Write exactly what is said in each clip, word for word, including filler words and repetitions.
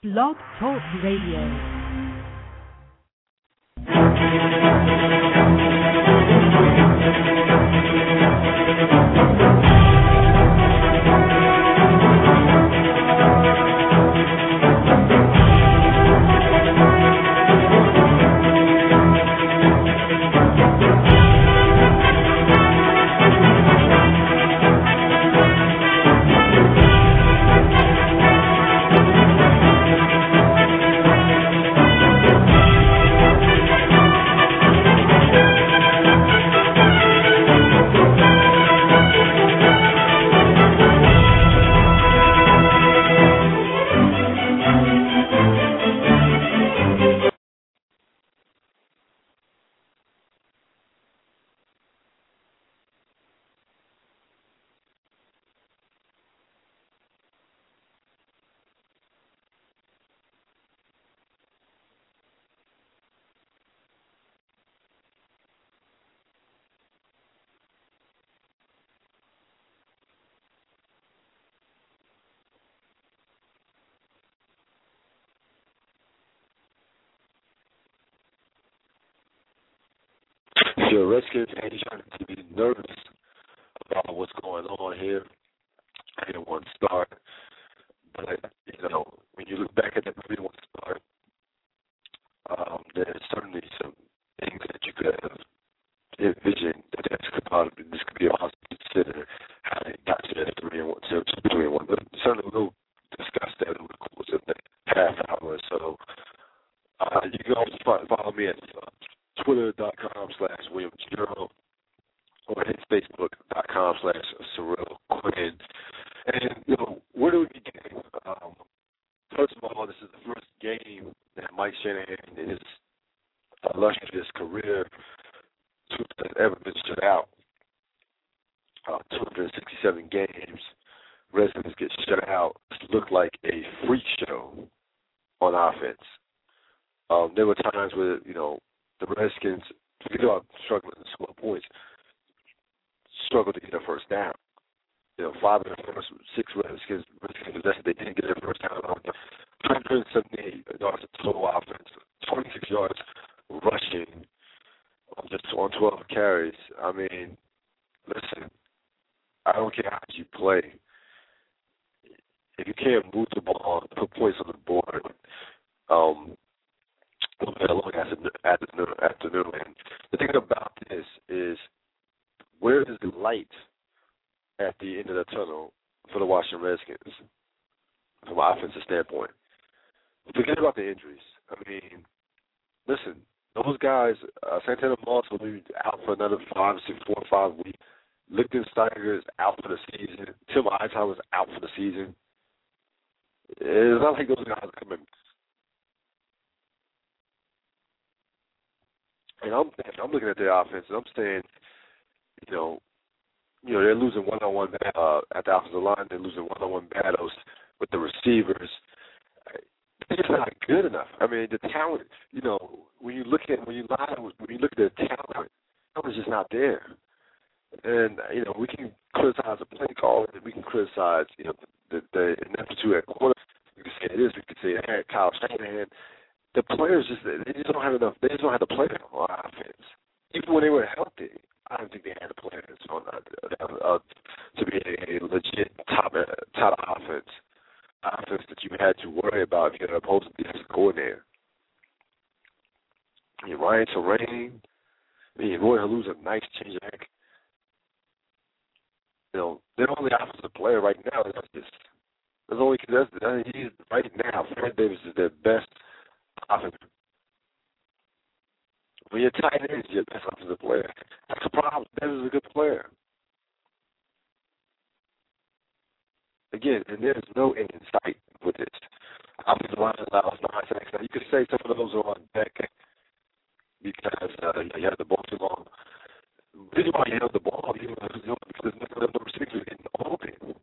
Blog Talk Radio. If you're a Redskins fan, you shouldn't to be nervous about what's going on here. I didn't want to start, but you know, when you look back at that movie, want to start, um, there's certainly some things that you could have envisioned that this could possibly this could be a possible consider how they got to that three and one, so three and one. But certainly we'll discuss that over the course of the half hour. So uh, you can also follow me at uh, Twitter.com slash William Gerald or hit Facebook.com slash Cyril Quinn. And, you know, where do we begin? Um, first of all, this is the first game that Mike Shanahan in his illustrious career has ever been shut out. Uh, two hundred sixty-seven games. Redskins get shut out. It looked like a freak show on offense. Um, there were times where, you know, the Redskins, forget about struggling to score points, struggled to get their first down. You know, five of the first six Redskins, Redskins possessed, they didn't get their first down. one hundred seventy-eight yards of total offense, twenty-six yards rushing on just on twelve carries. I mean, listen, I don't care how you play. If you can't move the ball, put points on the board, um, a little bit long afternoon, afternoon. And the thing about this is, where is the light at the end of the tunnel for the Washington Redskins from an offensive standpoint? Forget about the injuries. I mean, listen, those guys, uh, Santana Moss will be out for another five, six, four, or five weeks. Lichtensteiger is out for the season. Tim Hightower is out for the season. It's not like those guys are coming. And I'm I'm looking at their offense, and I'm saying, you know, you know they're losing one-on-one uh, at the offensive line. They're losing one-on-one battles with the receivers. They're just not good enough. I mean, the talent. You know, when you look at when you lie, when you look at the talent, talent's just not there. And you know, we can criticize the play call. We can criticize, you know, the, the ineptitude at quarter. We can say this. We can say that. Kyle Shanahan. The players just they just don't have enough. They just don't have the players on offense. Even when they were healthy, I don't think they had the players on uh, uh, to be a, a legit top uh, top offense. Offense that you had to worry about if you're opposed to defensive coordinator. I mean, Ryan Terrain. I mean, Roy Hallou's a nice change back. You know, their only offensive player right now is just there's only that's I mean, he's right now. Fred Davis is their best offensive. When you're tight end, you're your best offensive player. That's the problem. That is a good player. Again, and there's no end in sight with this. Offensive line allows nine sacks. Now, you could say some of those are on deck because uh, you had the ball too long. The reason why you held the ball, you know, because none of the receivers are getting open.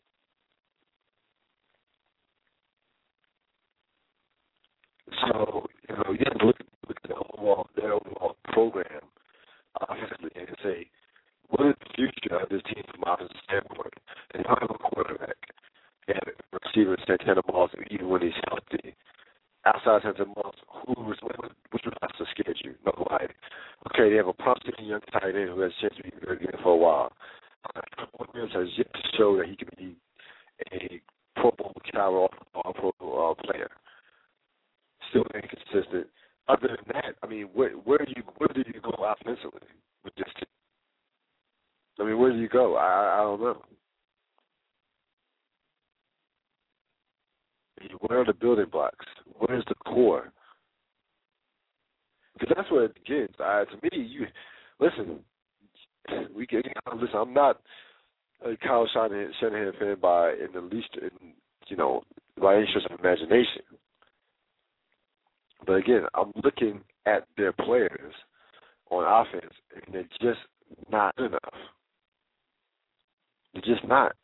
So, you know, you have to look at, look at the overall, their overall program offensively and say, what is the future of this team from an offensive standpoint? And you don't have a quarterback. You have a receiver, Santana Moss, even when he's healthy. outside center months, who was which roster scared you? Nobody. Okay, they have a promising young tight end who has a chance to be very good for a while. Williams has yet to show that he can be a Pro Bowl caliber or Pro Bowl uh, player. Still inconsistent. Other than that, I mean, where where do you where do you go offensively with this team? I mean, where do you go? I I don't know. Where are the building blocks? Where's the core? Because that's where it begins. Uh, to me, you listen. We can listen. I'm not a Kyle Shanahan, Shanahan fan by in the least, in, you know, by any stretch of imagination. But again, I'm looking at their players on offense, and they're just not good enough. They're just not.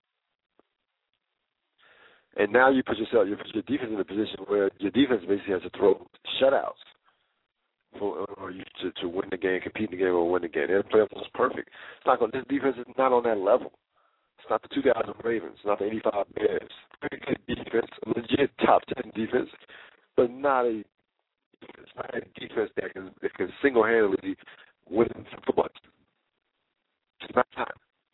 And now you put yourself, you put your defense in a position where your defense basically has to throw shutouts for or you to, to win the game, compete in the game, or win the game. Their playoff was perfect. It's not going. This defense is not on that level. It's not the two thousand Ravens. It's not the eighty-five Bears. Very good defense, a legit top ten defense, but not a it's not a defense that can that can single-handedly win football. It's not time.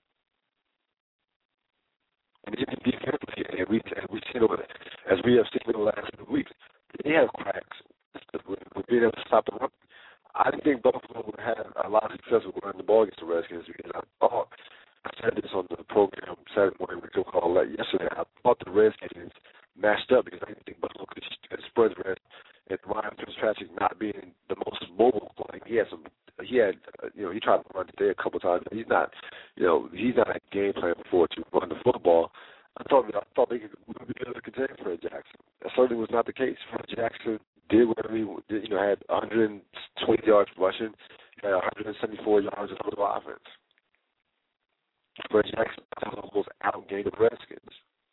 And even defensively, and we and we seen over as we have seen in the last few weeks, they have cracks with, with being able to stop the run. I didn't think Buffalo would have a lot of success with running the ball against the Redskins because I thought I said this on the program Saturday morning we took call yesterday. I thought the Redskins matched up because I didn't think Buffalo could spread the rest. And Ryan Fitzpatrick not being the most mobile, like he had some, he had, uh, you know, he tried to run today a couple times. But he's not, you know, he's not a game plan before to run the football. I thought, I thought they could be able to contain Fred Jackson. That certainly was not the case. Fred Jackson did whatever he did, you know, had one hundred twenty yards rushing, had one hundred seventy-four yards of total offense. Fred Jackson almost outgained the Redskins.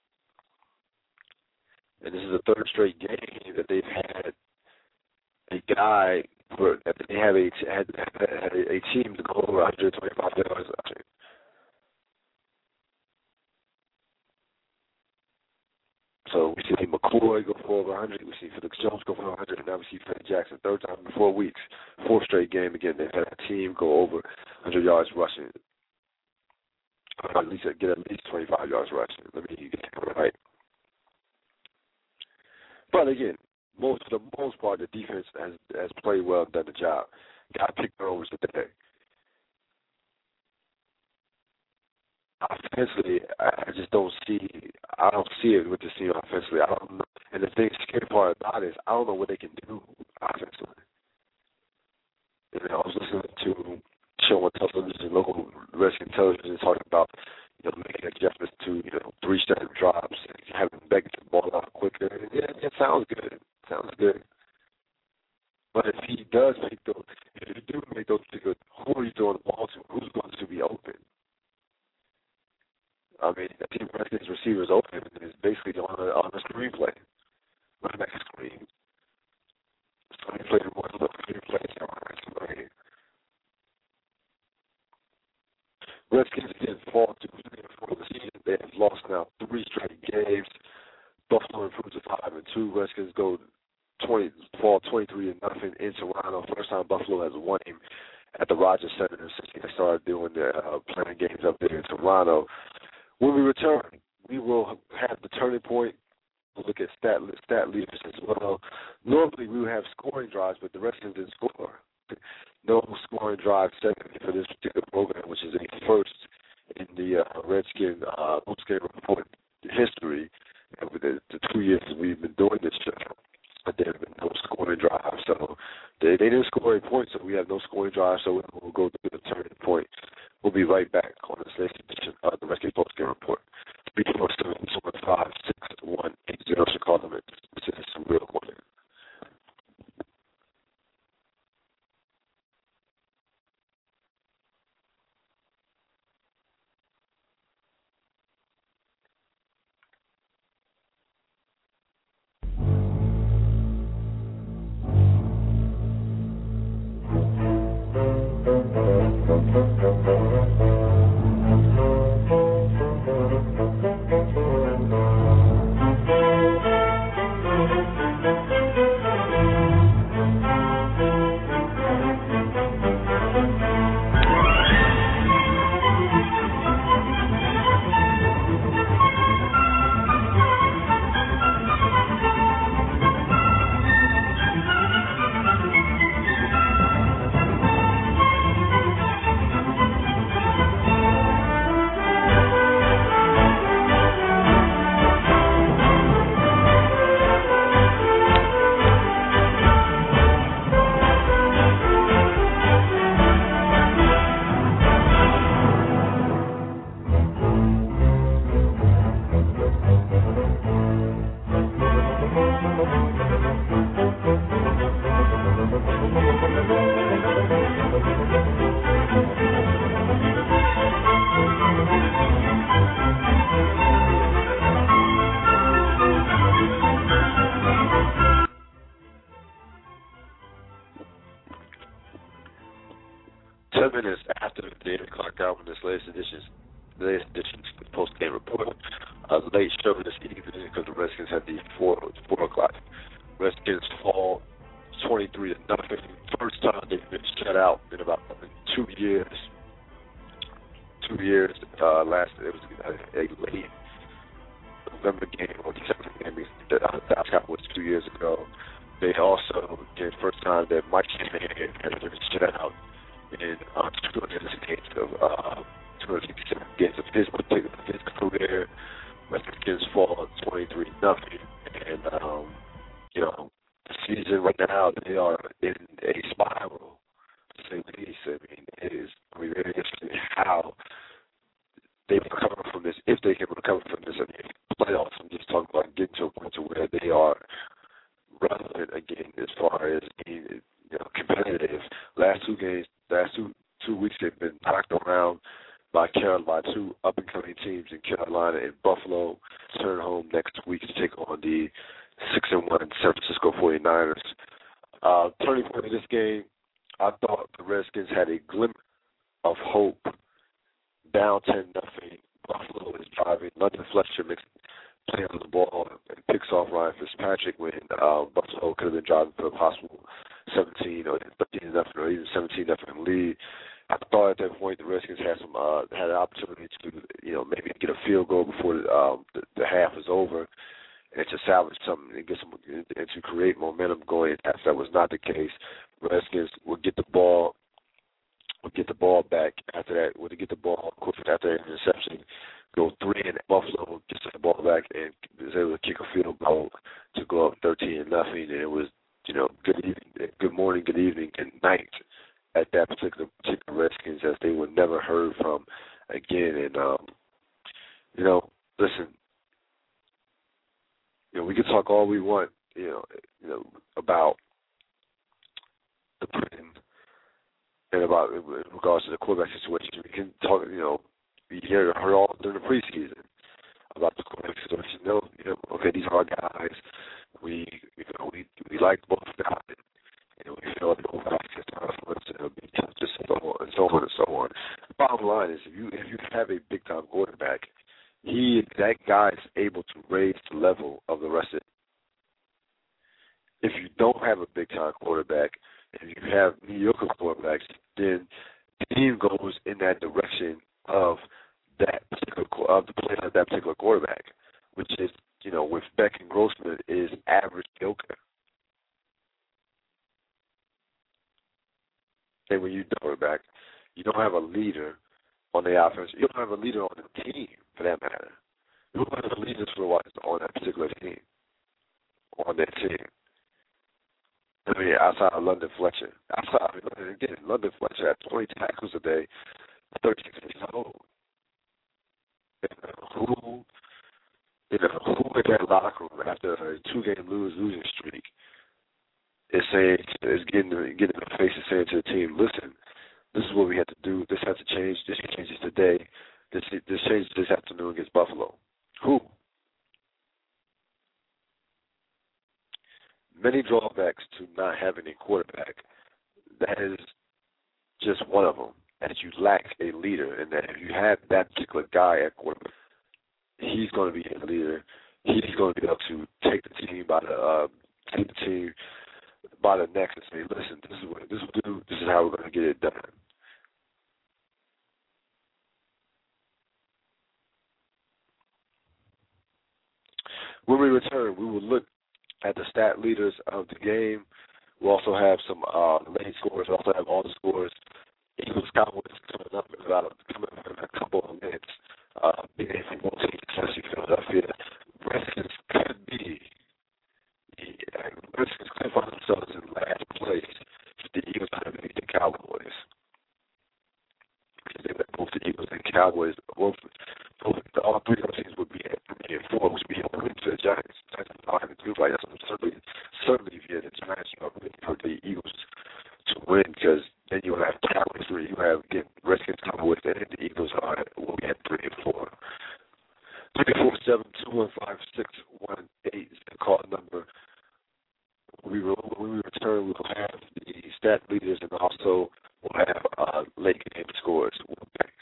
And this is the third straight game that they've had a guy, for, that they have a, had, had a, a team to go over one hundred twenty-five yards. So we see McCoy go for over one hundred. We see Felix Jones go for one hundred. And now we see Fred Jackson, third time in four weeks. Fourth straight game again. They've had a team go over one hundred yards rushing. Or at least get at least twenty-five yards rushing. Let me get that right. But again, most for the most part, the defense has has played well and done the job. Got picked over today. Offensively, I just don't see. I don't see it with this team offensively. I don't know. And the thing, scary part about it is I don't know what they can do offensively. You know, I was listening to a show on television, local Redskin television, talking about you know making adjustments to you know three step drops, and having Beck get the ball out quicker. Yeah, it sounds good. It sounds good. But if he does make those, if you do make those particular, who are you throwing the ball to? Who's going to be open? I mean, the team Redskins receivers open is basically on a on a screenplay, running back screen. Screenplay more than screenplay. Redskins again fall to for the season. They have lost now three straight games. Buffalo improves to five and two. Redskins go twenty fall twenty three to nothing in Toronto. First time Buffalo has won him at the Rogers Center since they started doing the uh, playing games up there in Toronto. When we return, we will have the turning point. We'll look at stat stat leaders as well. Normally we would have scoring drives, but the Redskins didn't score. No scoring drive segment for this particular program, which is a first in the uh, Redskin uh, post-game report history. And with the, the two years we've been doing this show, but there have been no scoring drive. So they, they didn't score any points, so we have no scoring drive. So we'll go to the turning point. We'll be right back on this latest edition of the Redskin post-game report. three four seven, seven five, six one eight zero Chicago. This is some real morning. Ten minutes after the eight o'clock hour in this latest edition, the latest edition of the post-game report, a late show this evening because the Redskins had the four four o'clock. Redskins fall twenty-three to nothing. First time they've been shut out in about two years. Two years. Uh, last it was a, a late November game or December game. That was two years ago. They also did first time that Mike Shanahan had been shut out in uh, two hundred games of uh, two hundred sixty-seven games of his particular his career. Redskins fall twenty-three nothing, and um, you know the season right now they are in a spiral. To say the least, I mean it is. I mean very interesting how they recover from this, if they can recover from this. I mean, playoffs. I'm just talking about getting to a point to where they are relevant again as far as being, you know, competitive. Last two games, last two two weeks they've been knocked around by Carolina, by two up and coming teams in Carolina and Buffalo. Turn home next week to take on the six and one San Francisco forty-niners. Uh, turning point of this game, I thought the Redskins had a glimmer of hope. Down ten nothing. Buffalo is driving. London Fletcher makes play on the ball and picks off Ryan Fitzpatrick when uh, Buffalo could have been driving for a possible seventeen or thirteen nothing or even seventeen nothing lead. I thought at that point the Redskins had some uh, had an opportunity to, you know, maybe get a field goal before the, um, the, the half was over and to salvage something and get some and to create momentum going. If that was not the case, Redskins would get the ball would get the ball back after that. Would get the ball quickly after that interception. Go three and Buffalo gets the ball back and was able to kick a field goal to go up thirteen nothing. And it was, you know, good evening, good morning, good evening, good night at that particular particular Redskins, as they were never heard from again. And um, you know, listen, you know, we can talk all we want, you know, you know about the prison and about in regards to the quarterback situation. We can talk, you know, we hear heard all during the preseason about the quarterback situation. You know, you know, okay, these are our guys. We, you know, we we like both guys, and we feel like both guys can start for us to be tough, just so on and so on and so on. The bottom line is, if you if you have a big time quarterback, he that guy is able to raise the level of the rest of it. If you don't have a big time quarterback, if you have mediocre quarterbacks, then the team goes in that direction of that particular of the play of that particular quarterback, which is, you know, with Beck and Grossman is average mediocre. And when you don't quarterback, you don't have a leader on the offense. You don't have a leader on the team, for that matter. You don't have a leader on that particular team, on that team. I mean, outside of London Fletcher. Outside, I mean, again, London Fletcher had twenty tackles a day, thirteen years old. And who, you know, who in that locker room after a two-game lose losing streak is saying, is getting getting in the face and saying to the team, listen, this is what we have to do. This has to change. This changes today. This this changes this afternoon against Buffalo. Who? Many drawbacks to not having a quarterback. That is just one of them. That you lack a leader, and that if you have that particular guy at quarterback, he's going to be a leader. He's going to be able to take the team by the uh, take the team by the neck and say, "Listen, this is what this will do. This is how we're going to get it done." When we return, we will look at the stat leaders of the game. We'll also have some uh, late scores. We'll also have all the scores. Eagles Cowboys coming up in about coming up in a couple of minutes. Uh, big game for both teams, especially Philadelphia. Redskins could be the uh, Redskins could find themselves in last place if the Eagles had to beat the Cowboys. Because they let both the Eagles and Cowboys, both, both all three of those teams would be at three and four, which would be open to the Giants. Giants are five and two, right? That's certainly we re- when we return, we'll have the stat leaders and also we'll have uh, late game scores. We'll be back.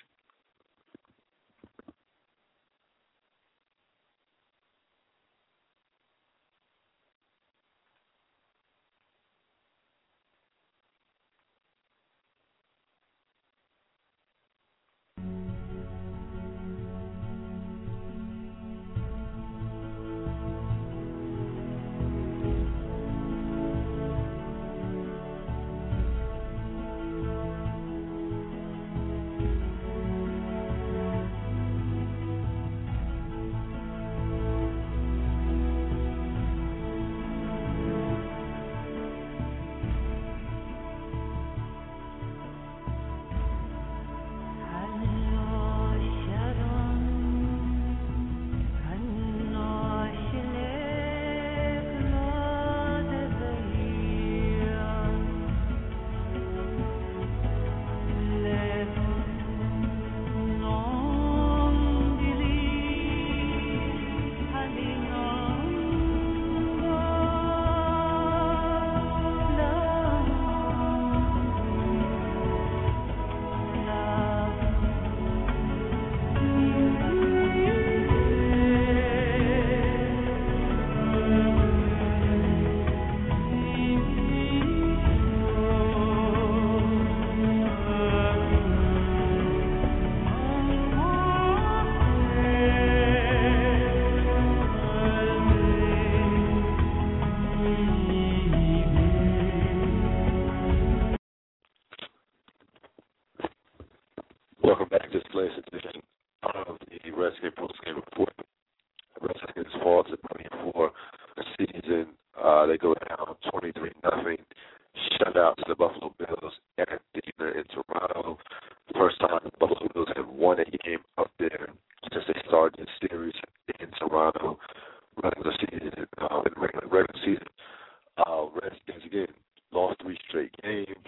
Welcome back to this latest edition of the Redskins Post-Game Report. The Redskins fall to twenty-four the season. Uh, they go down twenty-three nothing. Shut out to the Buffalo Bills at dinner in Toronto. First time the Buffalo Bills have won a game up there since they started the series in Toronto. Regular season, uh, in regular, regular season. Uh, Redskins again lost three straight games.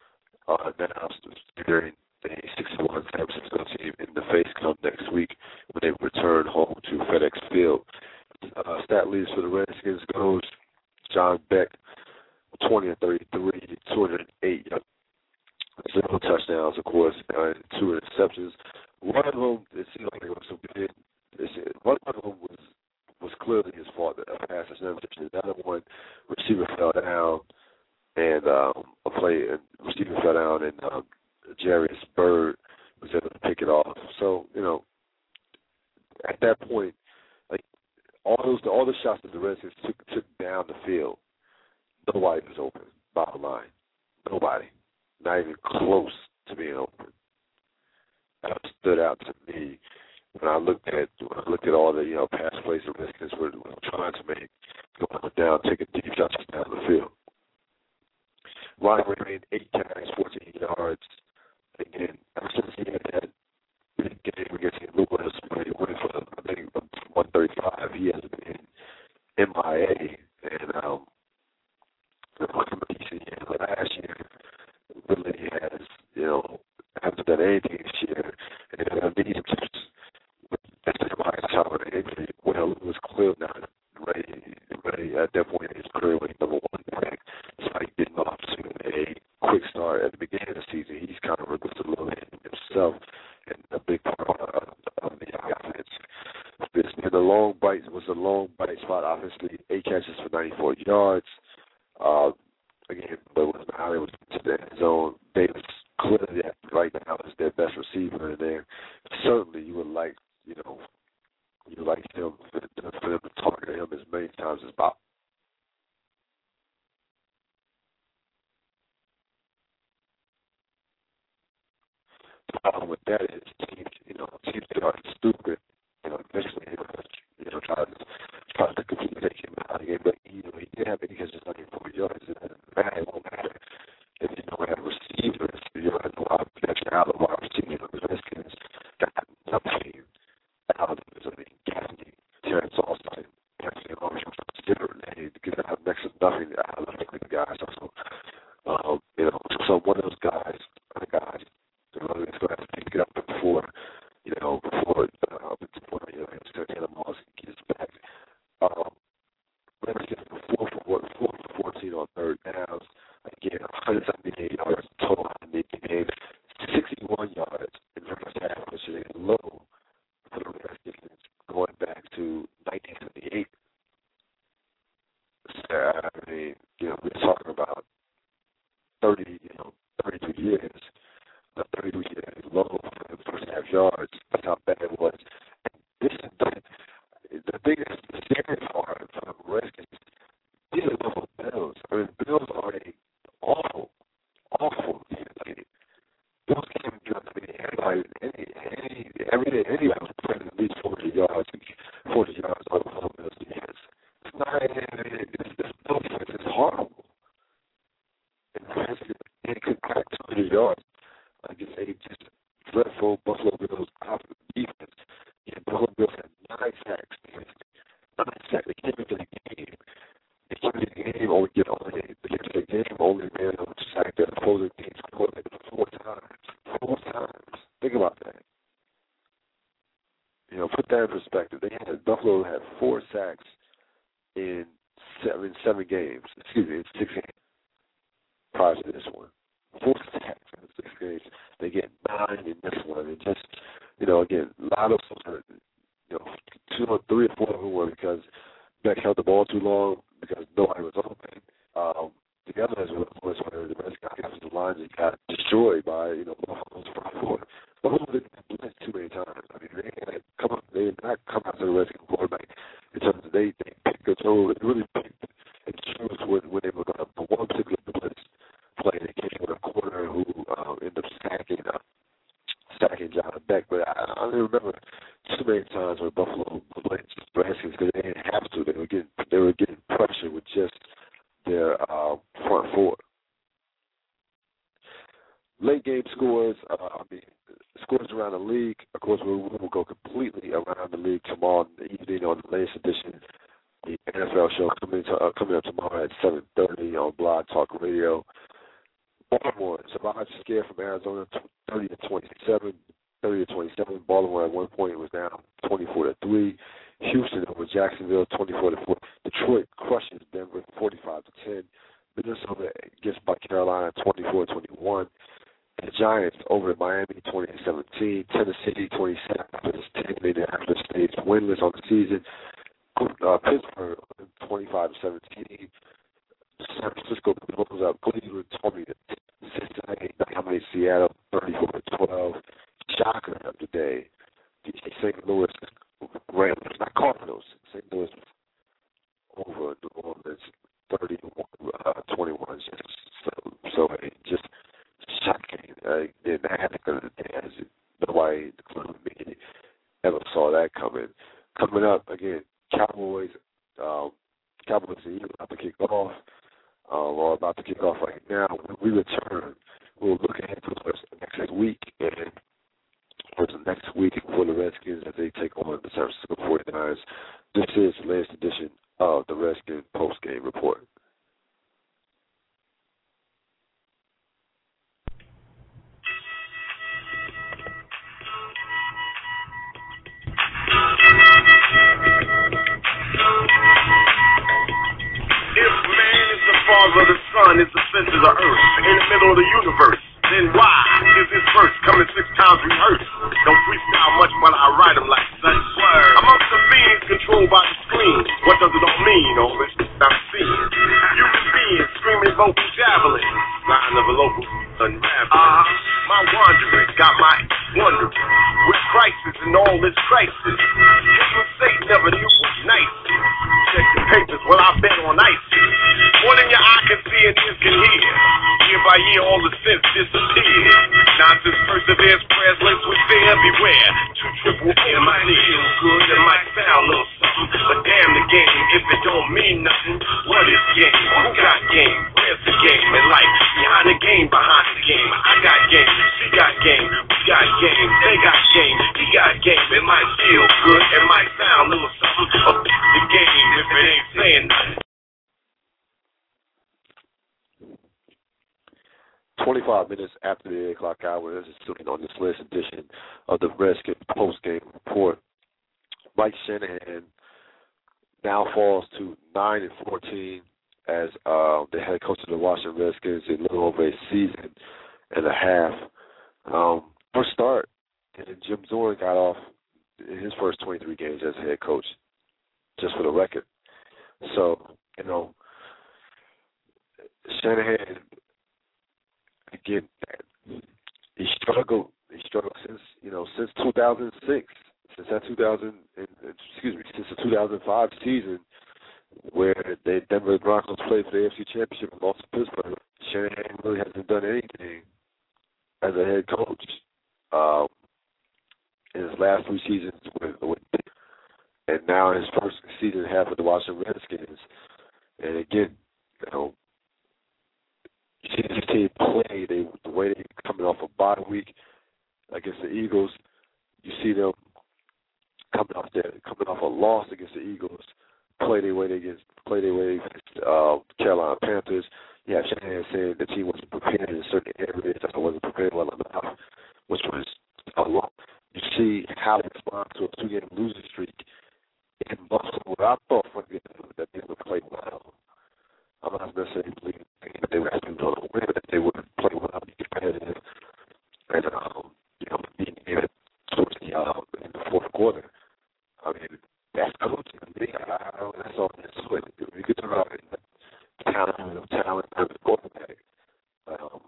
Uh, now they're in a six to one San Francisco team in the face come next week when they return home to FedEx Field. Uh, stat leads for the Redskins goes John Beck, twenty and thirty-three, two hundred eight, zero touchdowns, of course, and two interceptions. One of them, it seemed like it was so good. One of them was was clearly his fault. The pass interception. The other one, receiver fell down, and um, a play, and receiver fell down, and um, Jarius Byrd was able to pick it off. So, you know, at that point, like all those, all the shots that the Redskins took, took down the field, nobody was open. Bottom line, nobody, not even close to being open. That stood out to me when I looked at when I looked at all the you know pass plays the Redskins were, were trying to make, going down, taking deep shots down the field. Ryan Ray eight carries, fourteen yards. Again, ever since he had that big game against Saint Louis, where he went for, I think, one thirty-five, he has been M I A. And um, the season last year really has, you know, hasn't done anything this year. And I need him to just, that's just my top injury. Well, it was clear now. Ray, Ray, at that point, his career was number one back. Despite getting off to a quick start at the beginning of the season, he's kind of regressed a little bit himself, and a big part of, of the offense. This the long bite was a long bite spot. Obviously, eight catches for ninety-four yards. Uh, again, but it was how it was to the end zone. Davis clearly right now is their best receiver, and there certainly you would like, you know, you would like him for, for them to target him as many times as possible. The problem with that is teams, you know, teams that are stupid, you know, eventually they're going to, you know, try to try to completely take him out of the game. But you know, he did have any catches ninety-four yards. It doesn't matter. It won't matter if you don't have receivers. You don't have a lot of protection out of our receivers. The Redskins got nothing out of them. I mean, Gaffney, Terrence Austin, Anthony Marshall, different. They get out next to nothing out of the guys. Also, um, you know, so one of those guys, other guys. So it's going to have to pick it up before, you know, before, uh, before you know, Santana Moss gets back. Um, Redskins were four for four for fourteen I mean, you know, we're talking about thirty, you know, thirty-two years, the thirty-two years low for the first half yards. That's how bad it was. And this is the, the biggest, the scary part for the Redskins. These are the Bills. I mean, the Bills are a awful, awful team. Like, Bills can't do nothing. Anybody, any, any, every day, anybody was playing at least forty yards, forty yards over the Bills defense. It's not, it's, this Bills defense is horrible. And the Redskins, they could crack two hundred yards against a just dreadful Buffalo Bills offensive defense. Yeah, Buffalo Bills had nine sacks. Nine sacks. They came into the game. They came into the game only get only they get to the game only man who sacked their opposing team's quarterback four times. Four times. Think about that. You know, put that in perspective. They had Buffalo had four sacks in seven seven games. Excuse me, in six games prior to this one. Four sacks in six games. They get nine in this one. And just, you know, again, a lot of them, you know, two or three or four of them were because Beck held the ball too long because nobody was open. Um, the other was where the rest got offensive lines and got destroyed by, you know, Buffalo's front four. Buffalo didn't blitz too many times. I mean, they had come up, they did not come out to the Redskins quarterback in terms of they, they picked the toe, they really picked and chose when, when they were going to, for one particular blitz play, they came with a corner who uh, ended up sacking, uh, sacking John Beck. But I, I don't remember too many times where Buffalo blitzed the Redskins because they didn't have to. They were getting, they were getting pressure with just their uh, front four. Late game scores, uh, I mean, scores around the league. Of course, we will go completely around the league tomorrow evening on the latest edition. The N F L show coming to, uh, coming up tomorrow at seven thirty on Blog Talk Radio. Baltimore survived a scare from Arizona, thirty to twenty-seven. thirty to twenty-seven. Baltimore at one point was down twenty-four to three. Houston over Jacksonville, twenty-four to four. Detroit crushes Denver, forty-five to ten. Minnesota gets by Carolina, twenty-four to twenty-one. The Giants over at Miami, twenty to seventeen. Tennessee, twenty-seven after the ten after the stage winless on the season. Uh, Pittsburgh, twenty-five to seventeen. San Francisco blows up Cleveland, twenty to Cincinnati, dominates Seattle, thirty-four to twelve. Shocker of the day. Saint Louis Ramblers, not Cardinals. Saint Louis over New Orleans, thirty-one to twenty-one. So, so it just shocking. Uh, then I had to go to the day as nobody, including me, ever saw that coming. Coming up again, Cowboys, um, Cowboys and Eagles about to kick off. Uh, we're about to kick off right now. When we return, we'll look ahead to the next week and for the next week for the Redskins as they take on the San Francisco forty-niners. This is the latest edition of the Redskins post-game report. If man is the father of the sun, is the center of the earth, in the middle of the universe, then why is this verse coming six times rehearsed? Don't freestyle much, but I write them like such. Amongst the beings controlled by the screen, what does it all mean? All this I'm seeing. Human beings screaming vocal javelin, line of a local unraveling. Uh-huh. My wandering got my wondering, with crisis and all this crisis. Hitler Satan never knew was nice. Check the papers, well I bet on ice. One in your eye can see and ears can hear. Year by year all the sense disappears. Nonsense perseveres, prayers linked with fear. Beware, two triple M might feel good, it might sound a little something, but damn the game if it don't mean nothing. What is game? Who got game? Where's the game in life? Behind the game, behind the game. I got game, she got game, we got game, they got game, he got game. It might feel good, it might sound a little something, but the game if it ain't saying nothing. twenty-five minutes after the eight o'clock hour, this is still on this latest edition of the Redskins post-game report. Mike Shanahan now falls to nine and fourteen as uh, the head coach of the Washington Redskins in a little over a season and a half. Um, first start, and Jim Zorn got off in his first twenty-three games as head coach, just for the record. So, you know, Shanahan, again, he struggled. He struggled since you know since two thousand six, since that two thousand excuse me, since the two thousand five season where the Denver Broncos played for the A F C Championship and lost to Pittsburgh. Shanahan really hasn't done anything as a head coach um, in his last three seasons with, with and now in his first season and a half with the Washington Redskins. And again, you know, you see this team play, they, the way they're coming off a bye week against the Eagles, you see them coming off their, coming off a loss against the Eagles, play their way against play their way against uh, Carolina Panthers. Yeah, Shanahan saying the team wasn't prepared in certain areas, that I wasn't prepared well enough, which was a lot. You see how they respond to a two-game losing streak in Buffalo. I thought for that they would play well. I'm not necessarily believing that they would actually go to win, but they would play well, be competitive, and um, you know, being able towards the uh, in the fourth quarter. I mean, that's coaching. I mean, I, I, that's all that's it. We could talk about it. Talent of talent of the quarterback. Um,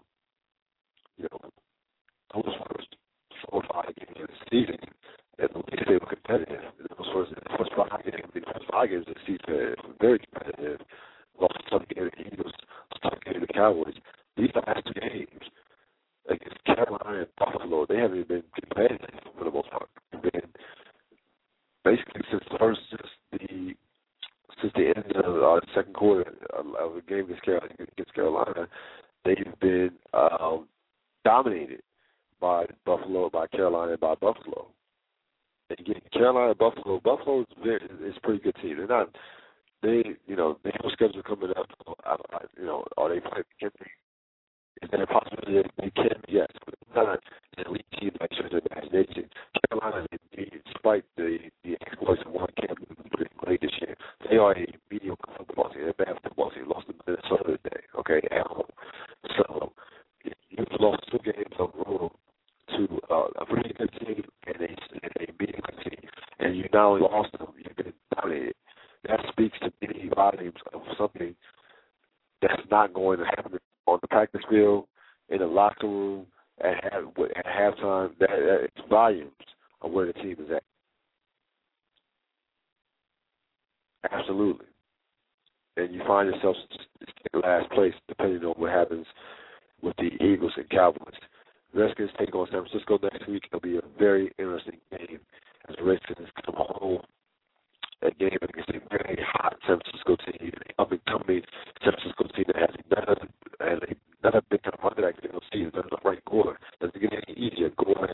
you know, those first four or five games of the season, at least they were competitive. Those first, the first five games, the first five games of the season were very competitive. Lost some game to the Eagles, some game to the Cowboys. These last two games against Carolina and Buffalo, they haven't been competitive for the most part. They've been basically since the first, since the Since the end of the uh, second quarter of the game against Carolina, against Carolina, they've been um, dominated by Buffalo, by Carolina, and by Buffalo. And again, Carolina, Buffalo, Buffalo is very is a pretty good team. They're not, they you know they have a schedule coming up. I, I, you know, are they playing? Can they? Is there a possibility that they can? Yes, but it's not an elite team like shows their imagination. Carolina, they, despite the the exploits of one camp pretty great this year, they are a mediocre football team. They're a bad football team. Lost to Minnesota today, okay, at home. So you've lost two games on the road to uh, a pretty good team and a, and a mediocre team, and you not only lost them, you've been dominated. That speaks to many volumes of something that's not going to happen on the practice field, in the locker room, at, half, at halftime. That, that it's volumes of where the team is at. Absolutely. And you find yourself in last place depending on what happens with the Eagles and Cowboys. The Redskins take on San Francisco next week. It'll be a very interesting game as the Redskins come home. A game against a very hot San Francisco team, an up-and-coming San Francisco team that has another, and another big time underdog in the season, another right quarter. Doesn't get any easier. Gore